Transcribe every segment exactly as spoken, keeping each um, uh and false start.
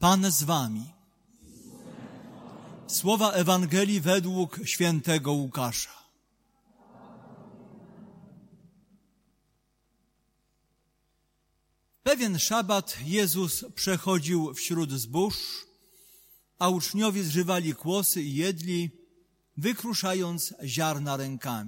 Pan z wami. Słowa Ewangelii według świętego Łukasza. Pewien szabat Jezus przechodził wśród zbóż, a uczniowie zżywali kłosy i jedli, wykruszając ziarna rękami.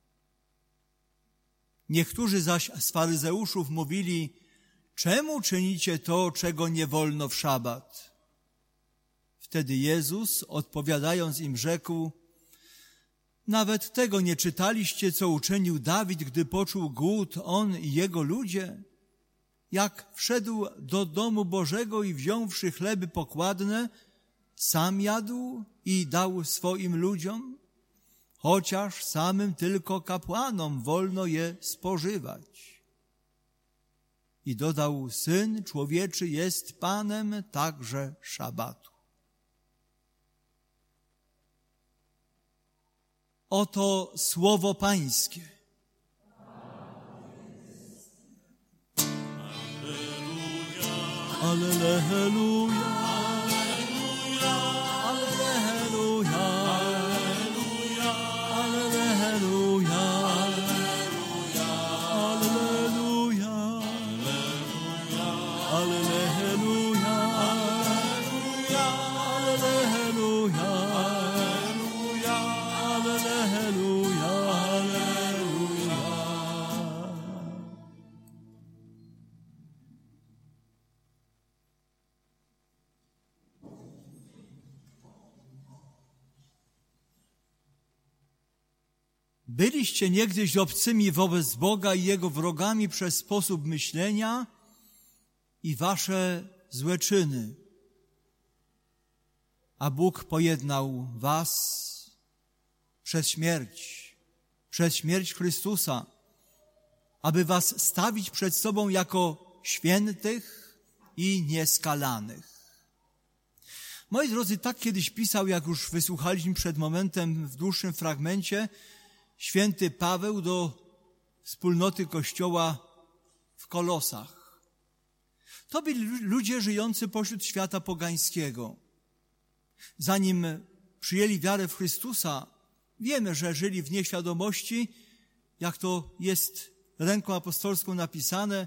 Niektórzy zaś z faryzeuszów mówili: czemu czynicie to, czego nie wolno w szabat? Wtedy Jezus, odpowiadając im, rzekł: nawet tego nie czytaliście, co uczynił Dawid, gdy poczuł głód, on i jego ludzie? Jak wszedł do domu Bożego i wziąwszy chleby pokładne, sam jadł i dał swoim ludziom, chociaż samym tylko kapłanom wolno je spożywać. I dodał: Syn Człowieczy jest Panem także szabatu. Oto słowo Pańskie. Alleluja, alleluja, alleluja, alleluja, alleluja, alleluja, alleluja, alleluja, alleluja. Byliście niegdyś obcymi wobec Boga i Jego wrogami przez sposób myślenia i wasze złe czyny. A Bóg pojednał was przez śmierć, przez śmierć Chrystusa, aby was stawić przed sobą jako świętych i nieskalanych. Moi drodzy, tak kiedyś pisał, jak już wysłuchaliśmy przed momentem w dłuższym fragmencie, święty Paweł do wspólnoty Kościoła w Kolosach. To byli ludzie żyjący pośród świata pogańskiego. Zanim przyjęli wiarę w Chrystusa, wiemy, że żyli w nieświadomości, jak to jest ręką apostolską napisane,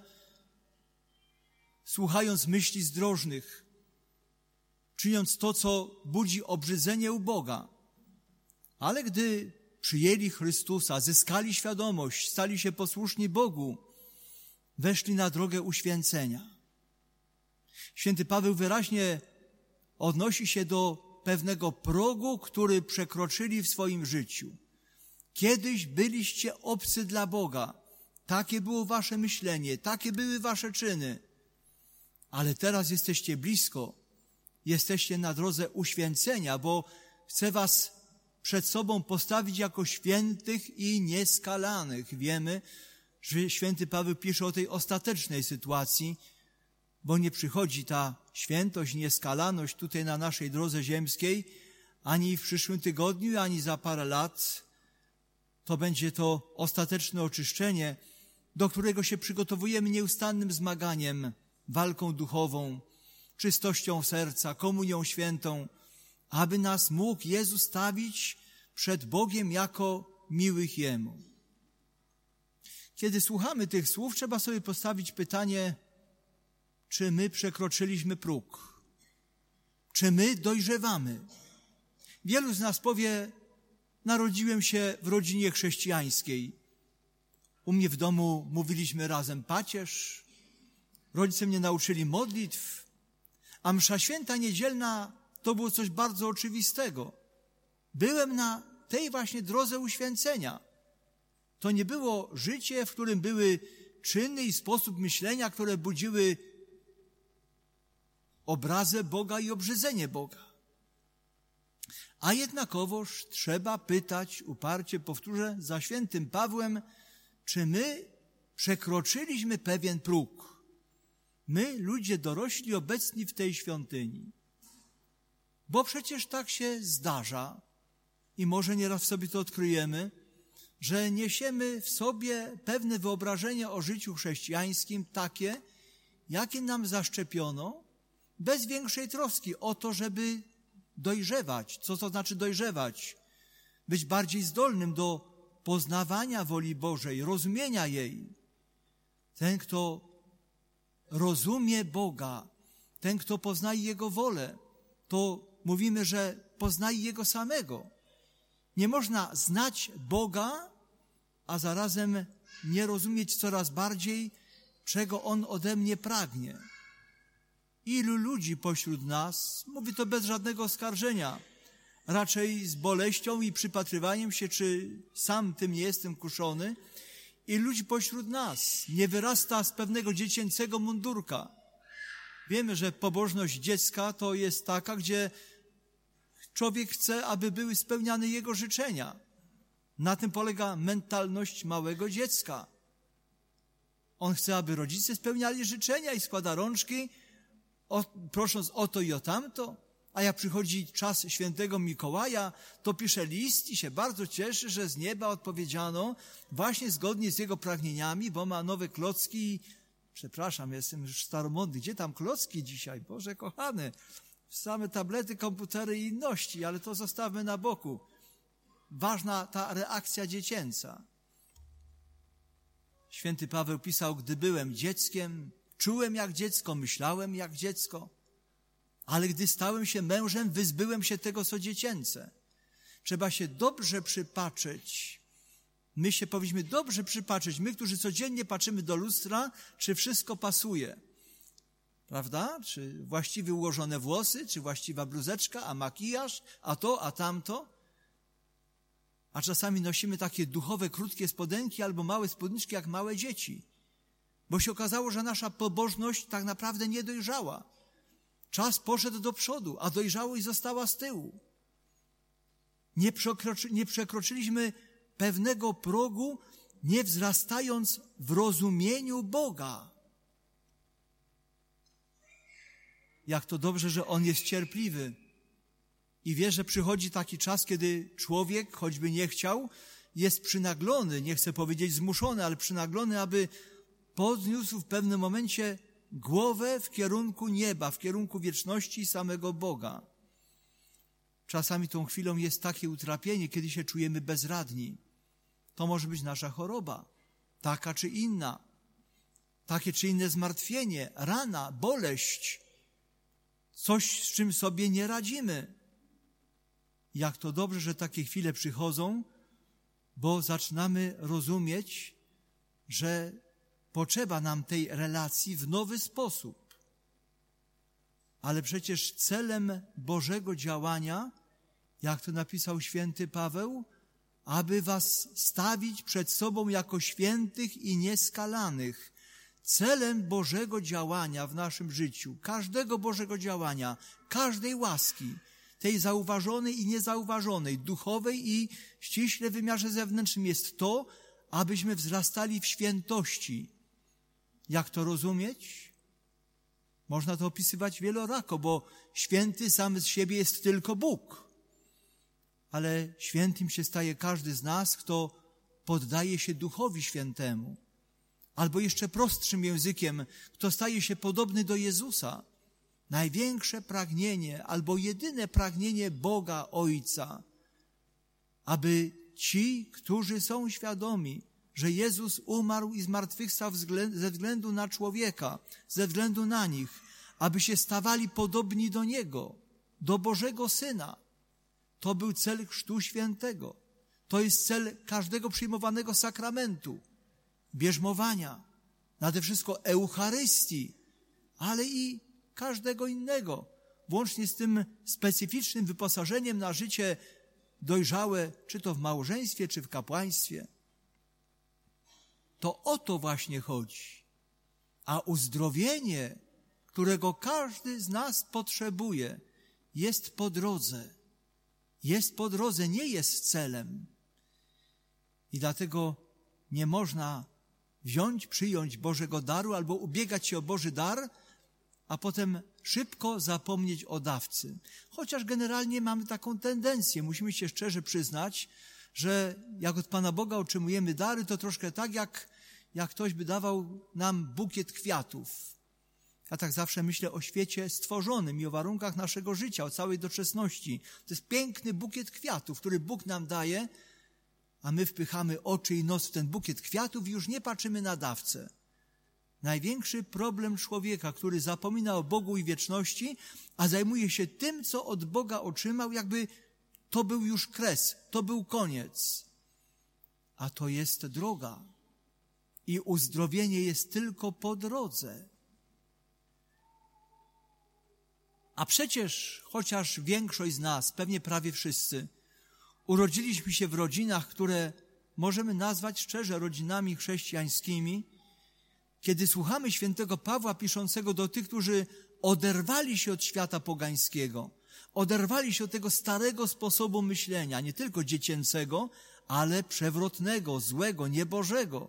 słuchając myśli zdrożnych, czyniąc to, co budzi obrzydzenie u Boga. Ale gdy przyjęli Chrystusa, zyskali świadomość, stali się posłuszni Bogu, weszli na drogę uświęcenia. Święty Paweł wyraźnie odnosi się do pewnego progu, który przekroczyli w swoim życiu. Kiedyś byliście obcy dla Boga. Takie było wasze myślenie, takie były wasze czyny. Ale teraz jesteście blisko, jesteście na drodze uświęcenia, bo chce was przed sobą postawić jako świętych i nieskalanych. Wiemy, że święty Paweł pisze o tej ostatecznej sytuacji, bo nie przychodzi ta świętość, nieskalaność tutaj na naszej drodze ziemskiej, ani w przyszłym tygodniu, ani za parę lat. To będzie to ostateczne oczyszczenie, do którego się przygotowujemy nieustannym zmaganiem, walką duchową, czystością serca, komunią świętą, aby nas mógł Jezus stawić przed Bogiem jako miłych Jemu. Kiedy słuchamy tych słów, trzeba sobie postawić pytanie, czy my przekroczyliśmy próg? Czy my dojrzewamy? Wielu z nas powie: narodziłem się w rodzinie chrześcijańskiej. U mnie w domu mówiliśmy razem pacierz, rodzice mnie nauczyli modlitw, a msza święta niedzielna to było coś bardzo oczywistego. Byłem na tej właśnie drodze uświęcenia. To nie było życie, w którym były czyny i sposób myślenia, które budziły obrazę Boga i obrzydzenie Boga. A jednakowoż trzeba pytać, uparcie powtórzę za świętym Pawłem, czy my przekroczyliśmy pewien próg. My, ludzie dorośli, obecni w tej świątyni. Bo przecież tak się zdarza i może nieraz w sobie to odkryjemy, że niesiemy w sobie pewne wyobrażenie o życiu chrześcijańskim takie, jakie nam zaszczepiono bez większej troski o to, żeby dojrzewać. Co to znaczy dojrzewać? Być bardziej zdolnym do poznawania woli Bożej, rozumienia jej. Ten, kto rozumie Boga, ten, kto poznaje Jego wolę, to mówimy, że poznaje Jego samego. Nie można znać Boga, a zarazem nie rozumieć coraz bardziej, czego On ode mnie pragnie. Ilu ludzi pośród nas, mówi to bez żadnego oskarżenia, raczej z boleścią i przypatrywaniem się, czy sam tym nie jestem kuszony, i ludzi pośród nas nie wyrasta z pewnego dziecięcego mundurka. Wiemy, że pobożność dziecka to jest taka, gdzie człowiek chce, aby były spełniane jego życzenia. Na tym polega mentalność małego dziecka. On chce, aby rodzice spełniali życzenia i składa rączki, o, prosząc o to i o tamto. A jak przychodzi czas świętego Mikołaja, to pisze list i się bardzo cieszy, że z nieba odpowiedziano właśnie zgodnie z jego pragnieniami, bo ma nowe klocki. Przepraszam, jestem już staromodny. Gdzie tam klocki dzisiaj? Boże kochany, same tablety, komputery i inności, ale to zostawmy na boku. Ważna ta reakcja dziecięca. Święty Paweł pisał, gdy byłem dzieckiem, czułem jak dziecko, myślałem jak dziecko, ale gdy stałem się mężem, wyzbyłem się tego, co dziecięce. Trzeba się dobrze przypatrzeć. My się powinniśmy dobrze przypatrzeć. My, którzy codziennie patrzymy do lustra, czy wszystko pasuje. Prawda? Czy właściwie ułożone włosy, czy właściwa bluzeczka, a makijaż, a to, a tamto. A czasami nosimy takie duchowe, krótkie spodenki albo małe spódniczki, jak małe dzieci. Bo się okazało, że nasza pobożność tak naprawdę nie dojrzała. Czas poszedł do przodu, a dojrzałość została z tyłu. Nie, przekroczy, nie przekroczyliśmy pewnego progu, nie wzrastając w rozumieniu Boga. Jak to dobrze, że On jest cierpliwy i wie, że przychodzi taki czas, kiedy człowiek, choćby nie chciał, jest przynaglony, nie chcę powiedzieć zmuszony, ale przynaglony, aby podniósł w pewnym momencie głowę w kierunku nieba, w kierunku wieczności i samego Boga. Czasami tą chwilą jest takie utrapienie, kiedy się czujemy bezradni. To może być nasza choroba, taka czy inna, takie czy inne zmartwienie, rana, boleść, coś, z czym sobie nie radzimy. Jak to dobrze, że takie chwile przychodzą, bo zaczynamy rozumieć, że potrzeba nam tej relacji w nowy sposób. Ale przecież celem Bożego działania, jak to napisał święty Paweł, aby was stawić przed sobą jako świętych i nieskalanych. Celem Bożego działania w naszym życiu, każdego Bożego działania, każdej łaski, tej zauważonej i niezauważonej, duchowej i ściśle w wymiarze zewnętrznym jest to, abyśmy wzrastali w świętości. Jak to rozumieć? Można to opisywać wielorako, bo święty sam z siebie jest tylko Bóg. Ale świętym się staje każdy z nas, kto poddaje się Duchowi Świętemu. Albo jeszcze prostszym językiem, kto staje się podobny do Jezusa. Największe pragnienie, albo jedyne pragnienie Boga Ojca, aby ci, którzy są świadomi, że Jezus umarł i zmartwychwstał ze względu na człowieka, ze względu na nich, aby się stawali podobni do Niego, do Bożego Syna. To był cel Chrztu Świętego. To jest cel każdego przyjmowanego sakramentu, bierzmowania, nade wszystko Eucharystii, ale i każdego innego, włącznie z tym specyficznym wyposażeniem na życie dojrzałe, czy to w małżeństwie, czy w kapłaństwie. To o to właśnie chodzi. A uzdrowienie, którego każdy z nas potrzebuje, jest po drodze. Jest po drodze, nie jest celem. I dlatego nie można wziąć, przyjąć Bożego daru albo ubiegać się o Boży dar, a potem szybko zapomnieć o dawcy. Chociaż generalnie mamy taką tendencję, musimy się szczerze przyznać, że jak od Pana Boga otrzymujemy dary, to troszkę tak, jak, jak ktoś by dawał nam bukiet kwiatów. Ja tak zawsze myślę o świecie stworzonym i o warunkach naszego życia, o całej doczesności. To jest piękny bukiet kwiatów, który Bóg nam daje, a my wpychamy oczy i nos w ten bukiet kwiatów i już nie patrzymy na dawcę. Największy problem człowieka, który zapomina o Bogu i wieczności, a zajmuje się tym, co od Boga otrzymał, jakby to był już kres, to był koniec. A to jest droga. I uzdrowienie jest tylko po drodze. A przecież, chociaż większość z nas, pewnie prawie wszyscy, urodziliśmy się w rodzinach, które możemy nazwać szczerze rodzinami chrześcijańskimi, kiedy słuchamy świętego Pawła piszącego do tych, którzy oderwali się od świata pogańskiego, oderwali się od tego starego sposobu myślenia, nie tylko dziecięcego, ale przewrotnego, złego, niebożego,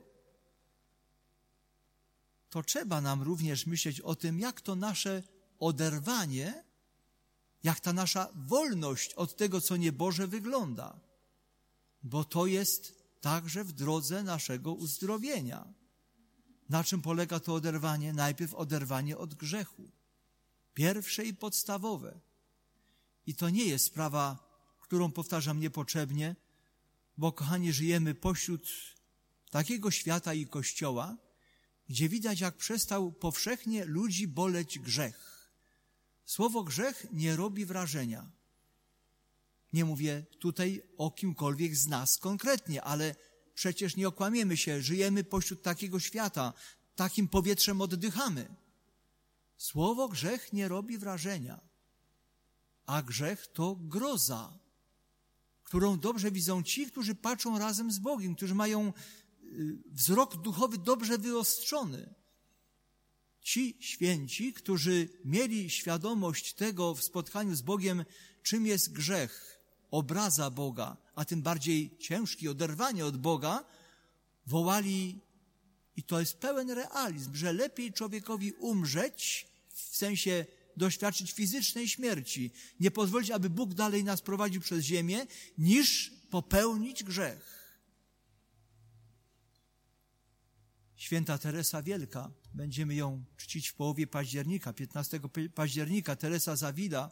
to trzeba nam również myśleć o tym, jak to nasze oderwanie, jak ta nasza wolność od tego, co nieboże, wygląda. Bo to jest także w drodze naszego uzdrowienia. Na czym polega to oderwanie? Najpierw oderwanie od grzechu. Pierwsze i podstawowe. I to nie jest sprawa, którą powtarzam niepotrzebnie, bo, kochani, żyjemy pośród takiego świata i Kościoła, gdzie widać, jak przestał powszechnie ludzi boleć grzech. Słowo grzech nie robi wrażenia. Nie mówię tutaj o kimkolwiek z nas konkretnie, ale przecież nie okłamiemy się, żyjemy pośród takiego świata, takim powietrzem oddychamy. Słowo grzech nie robi wrażenia, a grzech to groza, którą dobrze widzą ci, którzy patrzą razem z Bogiem, którzy mają wzrok duchowy dobrze wyostrzony. Ci święci, którzy mieli świadomość tego w spotkaniu z Bogiem, czym jest grzech, obraza Boga, a tym bardziej ciężki, oderwanie od Boga, wołali, i to jest pełen realizm, że lepiej człowiekowi umrzeć, w sensie doświadczyć fizycznej śmierci, nie pozwolić, aby Bóg dalej nas prowadził przez ziemię, niż popełnić grzech. Święta Teresa Wielka, będziemy ją czcić w połowie października, piętnastego października, Teresa z Avila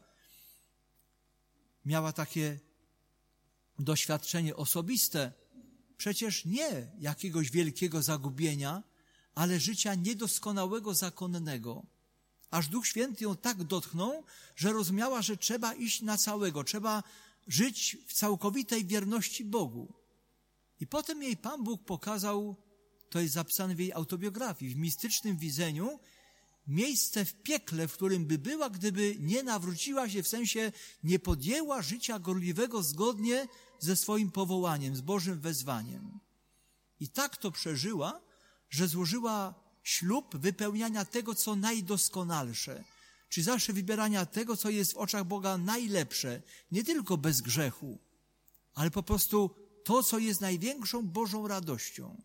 miała takie doświadczenie osobiste, przecież nie jakiegoś wielkiego zagubienia, ale życia niedoskonałego zakonnego. Aż Duch Święty ją tak dotknął, że rozumiała, że trzeba iść na całego, trzeba żyć w całkowitej wierności Bogu. I potem jej Pan Bóg pokazał, to jest zapisane w jej autobiografii, w mistycznym widzeniu, miejsce w piekle, w którym by była, gdyby nie nawróciła się, w sensie nie podjęła życia gorliwego zgodnie ze swoim powołaniem, z Bożym wezwaniem. I tak to przeżyła, że złożyła ślub wypełniania tego, co najdoskonalsze, czy zawsze wybierania tego, co jest w oczach Boga najlepsze, nie tylko bez grzechu, ale po prostu to, co jest największą Bożą radością.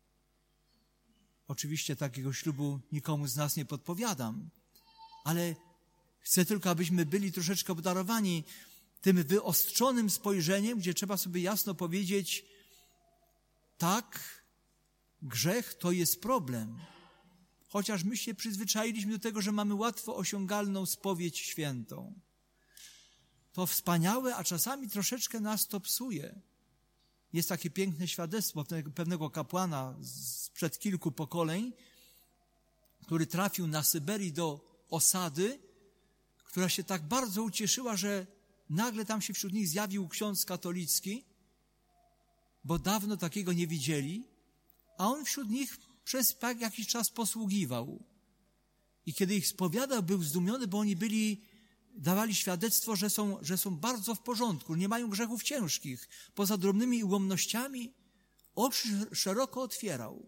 Oczywiście takiego ślubu nikomu z nas nie podpowiadam, ale chcę tylko, abyśmy byli troszeczkę obdarowani tym wyostrzonym spojrzeniem, gdzie trzeba sobie jasno powiedzieć, tak, grzech to jest problem. Chociaż my się przyzwyczailiśmy do tego, że mamy łatwo osiągalną spowiedź świętą. To wspaniałe, a czasami troszeczkę nas to psuje. Jest takie piękne świadectwo pewnego kapłana sprzed kilku pokoleń, który trafił na Syberii do osady, która się tak bardzo ucieszyła, że nagle tam się wśród nich zjawił ksiądz katolicki, bo dawno takiego nie widzieli, a on wśród nich przez jakiś czas posługiwał. I kiedy ich spowiadał, był zdumiony, bo oni byli, dawali świadectwo, że są, że są bardzo w porządku, nie mają grzechów ciężkich. Poza drobnymi ułomnościami oczy szeroko otwierał.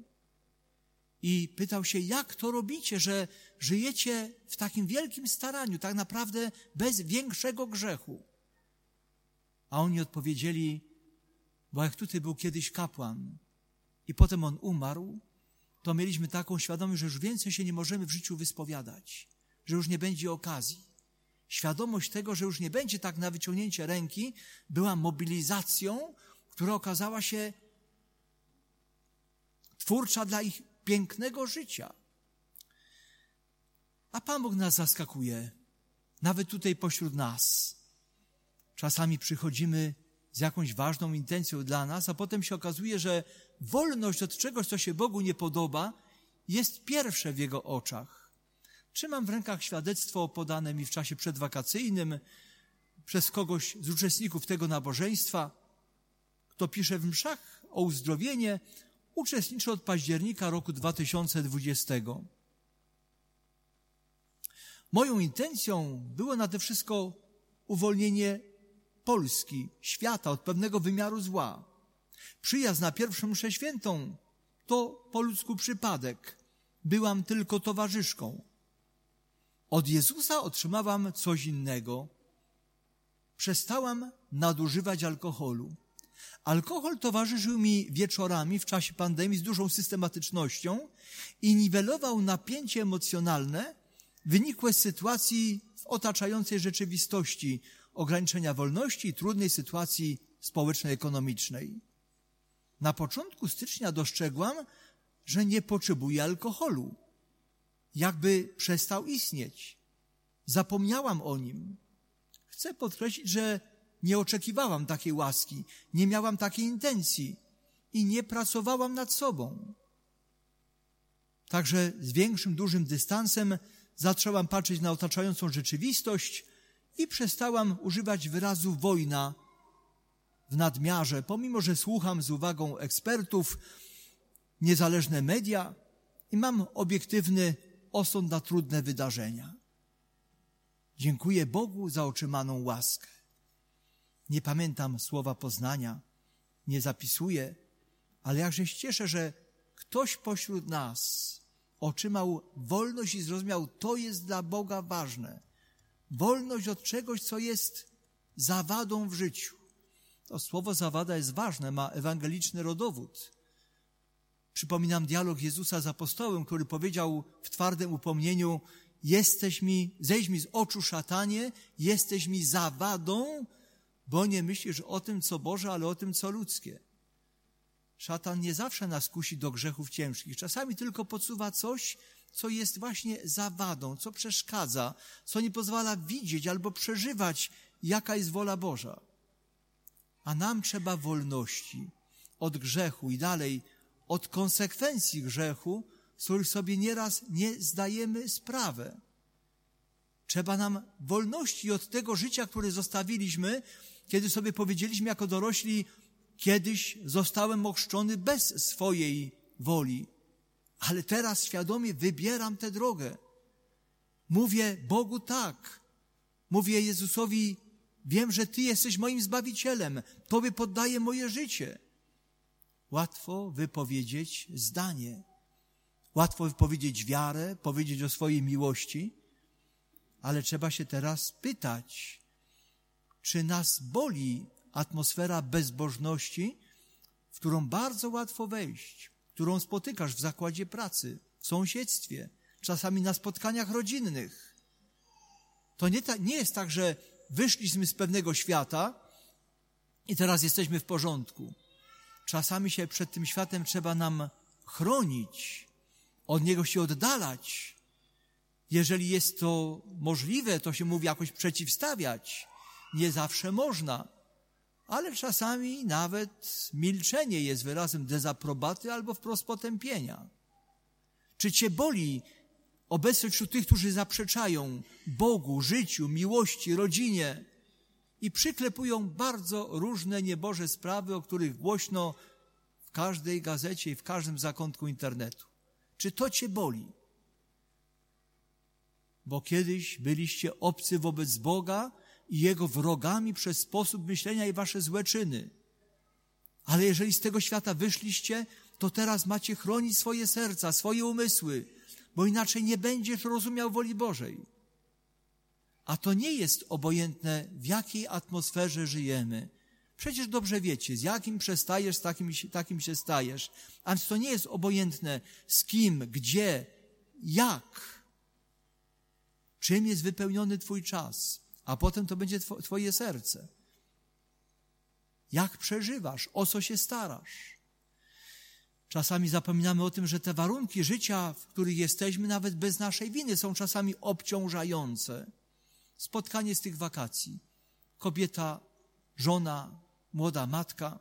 I pytał się, jak to robicie, że żyjecie w takim wielkim staraniu, tak naprawdę bez większego grzechu. A oni odpowiedzieli, bo jak tutaj był kiedyś kapłan i potem on umarł, to mieliśmy taką świadomość, że już więcej się nie możemy w życiu wyspowiadać, że już nie będzie okazji. Świadomość tego, że już nie będzie tak na wyciągnięcie ręki, była mobilizacją, która okazała się twórcza dla ich pięknego życia. A Pan Bóg nas zaskakuje, nawet tutaj pośród nas. Czasami przychodzimy z jakąś ważną intencją dla nas, a potem się okazuje, że wolność od czegoś, co się Bogu nie podoba, jest pierwsze w Jego oczach. Trzymam w rękach świadectwo podane mi w czasie przedwakacyjnym przez kogoś z uczestników tego nabożeństwa, kto pisze w mszach o uzdrowienie, uczestniczy od października roku dwa tysiące dwudziestego. Moją intencją było nade wszystko uwolnienie Polski, świata od pewnego wymiaru zła. Przyjazd na pierwszą mszę świętą to po ludzku przypadek. Byłam tylko towarzyszką. Od Jezusa otrzymałam coś innego. Przestałam nadużywać alkoholu. Alkohol towarzyszył mi wieczorami w czasie pandemii z dużą systematycznością i niwelował napięcie emocjonalne wynikłe z sytuacji w otaczającej rzeczywistości, ograniczenia wolności i trudnej sytuacji społecznej, ekonomicznej. Na początku stycznia dostrzegłam, że nie potrzebuję alkoholu. Jakby przestał istnieć. Zapomniałam o nim. Chcę podkreślić, że nie oczekiwałam takiej łaski, nie miałam takiej intencji i nie pracowałam nad sobą. Także z większym, dużym dystansem zaczęłam patrzeć na otaczającą rzeczywistość i przestałam używać wyrazu wojna w nadmiarze, pomimo że słucham z uwagą ekspertów, niezależne media i mam obiektywny osąd na trudne wydarzenia. Dziękuję Bogu za otrzymaną łaskę. Nie pamiętam słowa poznania, nie zapisuję, ale jakże się cieszę, że ktoś pośród nas otrzymał wolność i zrozumiał, to jest dla Boga ważne. Wolność od czegoś, co jest zawadą w życiu. To słowo zawada jest ważne, ma ewangeliczny rodowód. Przypominam dialog Jezusa z apostołem, który powiedział w twardym upomnieniu: jesteś mi, zejdź mi z oczu, szatanie, jesteś mi zawadą, bo nie myślisz o tym, co Boże, ale o tym, co ludzkie. Szatan nie zawsze nas kusi do grzechów ciężkich. Czasami tylko podsuwa coś, co jest właśnie zawadą, co przeszkadza, co nie pozwala widzieć albo przeżywać, jaka jest wola Boża. A nam trzeba wolności od grzechu i dalej od konsekwencji grzechu, z których sobie nieraz nie zdajemy sprawy. Trzeba nam wolności od tego życia, które zostawiliśmy, kiedy sobie powiedzieliśmy jako dorośli: kiedyś zostałem ochrzczony bez swojej woli, ale teraz świadomie wybieram tę drogę. Mówię Bogu tak. Mówię Jezusowi: wiem, że Ty jesteś moim Zbawicielem. Tobie poddaję moje życie. Łatwo wypowiedzieć zdanie. Łatwo wypowiedzieć wiarę, powiedzieć o swojej miłości, ale trzeba się teraz pytać, czy nas boli atmosfera bezbożności, w którą bardzo łatwo wejść, którą spotykasz w zakładzie pracy, w sąsiedztwie, czasami na spotkaniach rodzinnych. To nie, ta, nie jest tak, że wyszliśmy z pewnego świata i teraz jesteśmy w porządku. Czasami się przed tym światem trzeba nam chronić, od niego się oddalać. Jeżeli jest to możliwe, to się mówi jakoś przeciwstawiać. Nie zawsze można, ale czasami nawet milczenie jest wyrazem dezaprobaty albo wprost potępienia. Czy Cię boli obecność wśród tych, którzy zaprzeczają Bogu, życiu, miłości, rodzinie i przyklepują bardzo różne nieboże sprawy, o których głośno w każdej gazecie i w każdym zakątku internetu? Czy to Cię boli? Bo kiedyś byliście obcy wobec Boga i Jego wrogami przez sposób myślenia i wasze złe czyny. Ale jeżeli z tego świata wyszliście, to teraz macie chronić swoje serca, swoje umysły, bo inaczej nie będziesz rozumiał woli Bożej. A to nie jest obojętne, w jakiej atmosferze żyjemy. Przecież dobrze wiecie, z jakim przestajesz, z takim, takim się stajesz. A więc to nie jest obojętne, z kim, gdzie, jak, czym jest wypełniony Twój czas, a potem to będzie Twoje serce. Jak przeżywasz, o co się starasz. Czasami zapominamy o tym, że te warunki życia, w których jesteśmy, nawet bez naszej winy, są czasami obciążające. Spotkanie z tych wakacji. Kobieta, żona, młoda matka.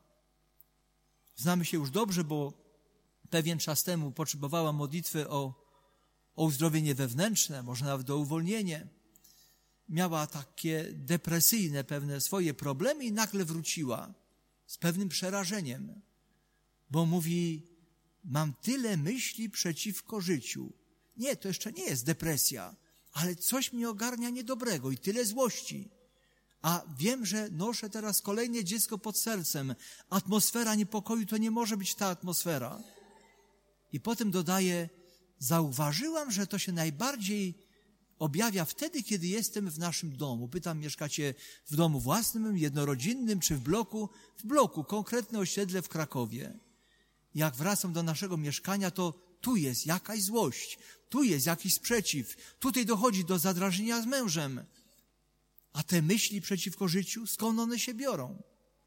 Znamy się już dobrze, bo pewien czas temu potrzebowała modlitwy o, o uzdrowienie wewnętrzne, może nawet o uwolnienie. Miała takie depresyjne pewne swoje problemy i nagle wróciła z pewnym przerażeniem, bo mówi: mam tyle myśli przeciwko życiu. Nie, to jeszcze nie jest depresja, ale coś mnie ogarnia niedobrego i tyle złości. A wiem, że noszę teraz kolejne dziecko pod sercem. Atmosfera niepokoju to nie może być ta atmosfera. I potem dodaje: zauważyłam, że to się najbardziej objawia wtedy, kiedy jestem w naszym domu. Pytam, mieszkacie w domu własnym, jednorodzinnym czy w bloku? W bloku, konkretne osiedle w Krakowie. Jak wracam do naszego mieszkania, to tu jest jakaś złość, tu jest jakiś sprzeciw, tutaj dochodzi do zadrażnienia z mężem. A te myśli przeciwko życiu, skąd one się biorą?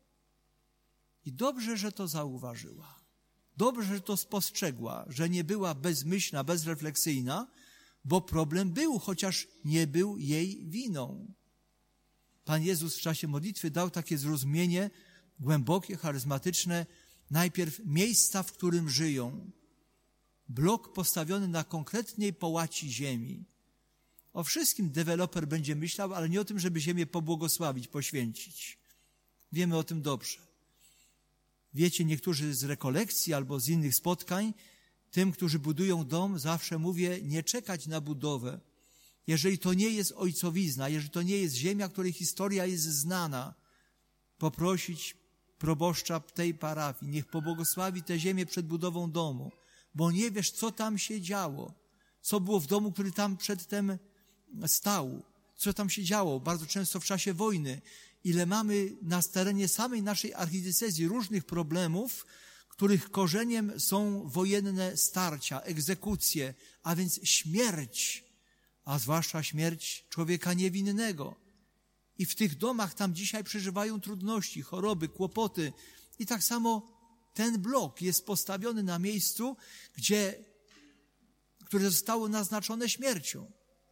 I dobrze, że to zauważyła. Dobrze, że to spostrzegła, że nie była bezmyślna, bezrefleksyjna, bo problem był, chociaż nie był jej winą. Pan Jezus w czasie modlitwy dał takie zrozumienie głębokie, charyzmatyczne, najpierw miejsca, w którym żyją. Blok postawiony na konkretnej połaci ziemi. O wszystkim deweloper będzie myślał, ale nie o tym, żeby ziemię pobłogosławić, poświęcić. Wiemy o tym dobrze. Wiecie, niektórzy z rekolekcji albo z innych spotkań, tym, którzy budują dom, zawsze mówię: nie czekać na budowę. Jeżeli to nie jest ojcowizna, jeżeli to nie jest ziemia, której historia jest znana, poprosić proboszcza tej parafii, niech pobłogosławi tę ziemię przed budową domu, bo nie wiesz, co tam się działo, co było w domu, który tam przedtem stał, co tam się działo, bardzo często w czasie wojny, ile mamy na terenie samej naszej archidiecezji różnych problemów, których korzeniem są wojenne starcia, egzekucje, a więc śmierć, a zwłaszcza śmierć człowieka niewinnego. I w tych domach tam dzisiaj przeżywają trudności, choroby, kłopoty. I tak samo ten blok jest postawiony na miejscu, gdzie, które zostało naznaczone śmiercią.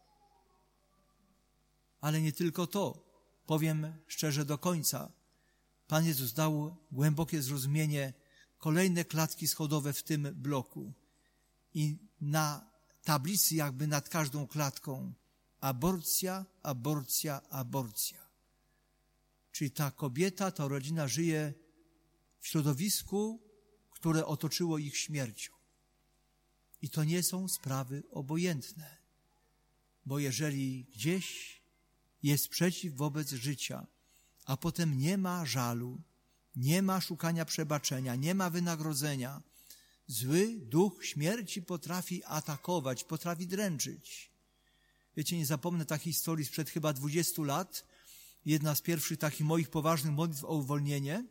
Ale nie tylko to. Powiem szczerze do końca. Pan Jezus dał głębokie zrozumienie, kolejne klatki schodowe w tym bloku. I na tablicy jakby nad każdą klatką aborcja, aborcja, aborcja. Czyli ta kobieta, ta rodzina żyje w środowisku, które otoczyło ich śmiercią. I to nie są sprawy obojętne, bo jeżeli gdzieś jest sprzeciw wobec życia, a potem nie ma żalu, nie ma szukania przebaczenia, nie ma wynagrodzenia, zły duch śmierci potrafi atakować, potrafi dręczyć. Wiecie, nie zapomnę takiej historii sprzed chyba dwudziestu lat. Jedna z pierwszych takich moich poważnych modlitw o uwolnienie,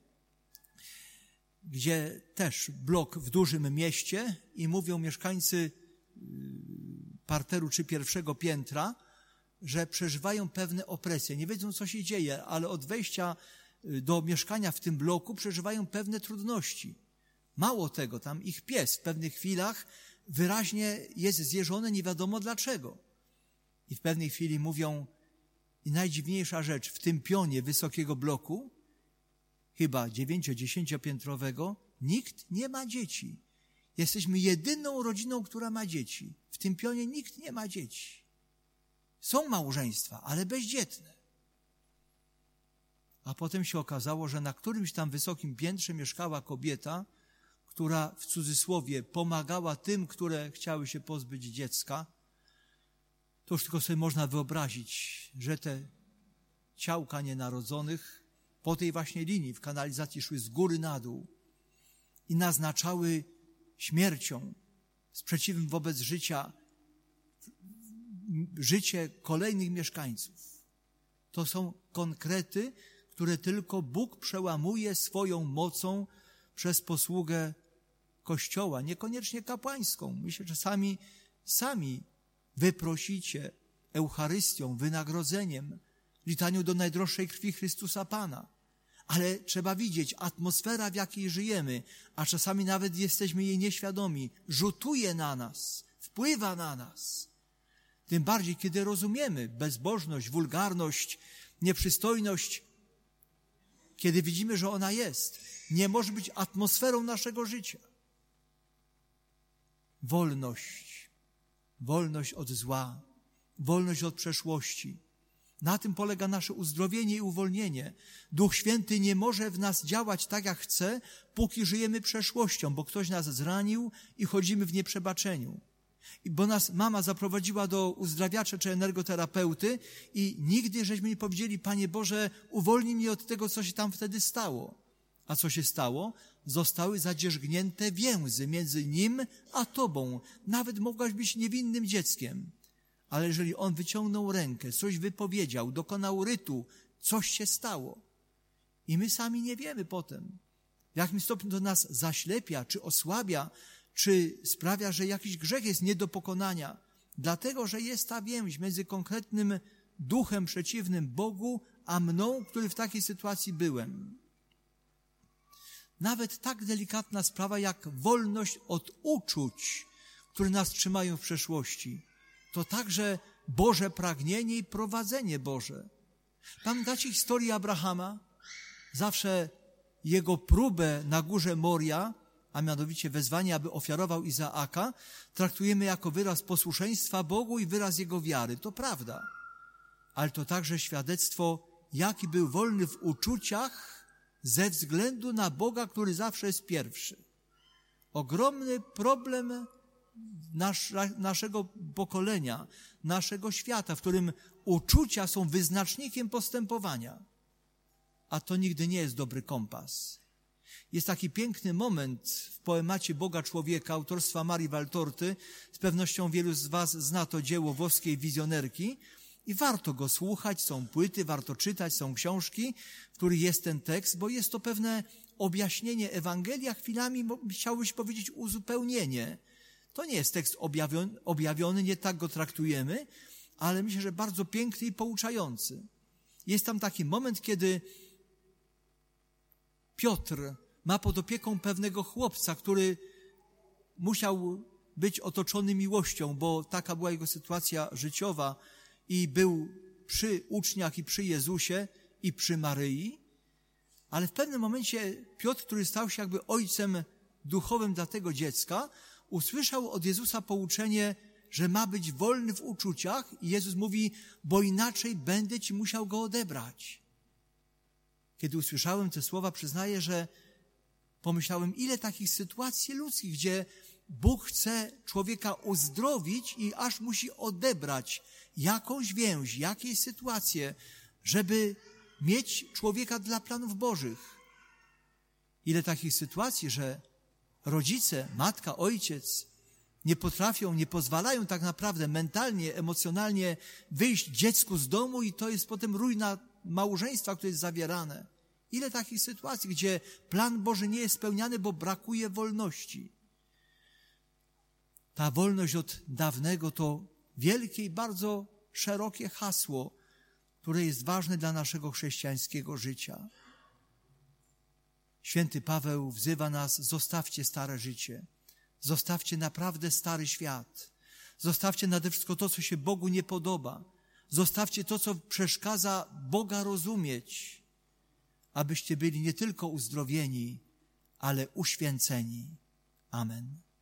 gdzie też blok w dużym mieście i mówią mieszkańcy parteru czy pierwszego piętra, że przeżywają pewne opresje. Nie wiedzą, co się dzieje, ale od wejścia do mieszkania w tym bloku przeżywają pewne trudności. Mało tego, tam ich pies w pewnych chwilach wyraźnie jest zjeżony, nie wiadomo dlaczego. I w pewnej chwili mówią, i najdziwniejsza rzecz, w tym pionie wysokiego bloku, chyba dziewięcio-dziesięciopiętrowego, nikt nie ma dzieci. Jesteśmy jedyną rodziną, która ma dzieci. W tym pionie nikt nie ma dzieci. Są małżeństwa, ale bezdzietne. A potem się okazało, że na którymś tam wysokim piętrze mieszkała kobieta, która w cudzysłowie pomagała tym, które chciały się pozbyć dziecka. To już tylko sobie można wyobrazić, że te ciałka nienarodzonych po tej właśnie linii w kanalizacji szły z góry na dół i naznaczały śmiercią, sprzeciwem wobec życia, życie kolejnych mieszkańców. To są konkrety, które tylko Bóg przełamuje swoją mocą przez posługę Kościoła, niekoniecznie kapłańską. Myślę, że sami, sami wyprosicie Eucharystią, wynagrodzeniem, litanią do najdroższej krwi Chrystusa Pana. Ale trzeba widzieć, atmosfera, w jakiej żyjemy, a czasami nawet jesteśmy jej nieświadomi, rzutuje na nas, wpływa na nas. Tym bardziej, kiedy rozumiemy bezbożność, wulgarność, nieprzystojność, kiedy widzimy, że ona jest, nie może być atmosferą naszego życia. Wolność, wolność od zła, wolność od przeszłości. Na tym polega nasze uzdrowienie i uwolnienie. Duch Święty nie może w nas działać tak, jak chce, póki żyjemy przeszłością, bo ktoś nas zranił i chodzimy w nieprzebaczeniu. Bo nas mama zaprowadziła do uzdrawiacza czy energoterapeuty i nigdy żeśmy nie powiedzieli: Panie Boże, uwolnij mnie od tego, co się tam wtedy stało. A co się stało? Zostały zadzierzgnięte więzy między nim a tobą. Nawet mogłaś być niewinnym dzieckiem. Ale jeżeli on wyciągnął rękę, coś wypowiedział, dokonał rytu, coś się stało. I my sami nie wiemy potem, w jakim stopniu to nas zaślepia, czy osłabia, czy sprawia, że jakiś grzech jest nie do pokonania. Dlatego, że jest ta więź między konkretnym duchem przeciwnym Bogu, a mną, który w takiej sytuacji byłem. Nawet tak delikatna sprawa jak wolność od uczuć, które nas trzymają w przeszłości, to także Boże pragnienie i prowadzenie Boże. Pamiętacie historię Abrahama? Zawsze jego próbę na górze Moria, a mianowicie wezwanie, aby ofiarował Izaaka, traktujemy jako wyraz posłuszeństwa Bogu i wyraz jego wiary. To prawda. Ale to także świadectwo, jaki był wolny w uczuciach ze względu na Boga, który zawsze jest pierwszy. Ogromny problem Nasz, naszego pokolenia, naszego świata, w którym uczucia są wyznacznikiem postępowania. A to nigdy nie jest dobry kompas. Jest taki piękny moment w poemacie Boga człowieka autorstwa Marii Waltorty. Z pewnością wielu z was zna to dzieło włoskiej wizjonerki i warto go słuchać. Są płyty, warto czytać, są książki, w których jest ten tekst, bo jest to pewne objaśnienie Ewangelii, a chwilami chciałbyś powiedzieć uzupełnienie. To nie jest tekst objawiony, objawiony, nie tak go traktujemy, ale myślę, że bardzo piękny i pouczający. Jest tam taki moment, kiedy Piotr ma pod opieką pewnego chłopca, który musiał być otoczony miłością, bo taka była jego sytuacja życiowa i był przy uczniach i przy Jezusie i przy Maryi, ale w pewnym momencie Piotr, który stał się jakby ojcem duchowym dla tego dziecka, usłyszał od Jezusa pouczenie, że ma być wolny w uczuciach i Jezus mówi: bo inaczej będę ci musiał go odebrać. Kiedy usłyszałem te słowa, przyznaję, że pomyślałem, ile takich sytuacji ludzkich, gdzie Bóg chce człowieka uzdrowić i aż musi odebrać jakąś więź, jakieś sytuacje, żeby mieć człowieka dla planów Bożych. Ile takich sytuacji, że rodzice, matka, ojciec nie potrafią, nie pozwalają tak naprawdę mentalnie, emocjonalnie wyjść dziecku z domu i to jest potem ruina małżeństwa, które jest zawierane. Ile takich sytuacji, gdzie plan Boży nie jest spełniany, bo brakuje wolności. Ta wolność od dawnego to wielkie i bardzo szerokie hasło, które jest ważne dla naszego chrześcijańskiego życia. Święty Paweł wzywa nas: zostawcie stare życie, zostawcie naprawdę stary świat, zostawcie nade wszystko to, co się Bogu nie podoba, zostawcie to, co przeszkadza Boga rozumieć, abyście byli nie tylko uzdrowieni, ale uświęceni. Amen.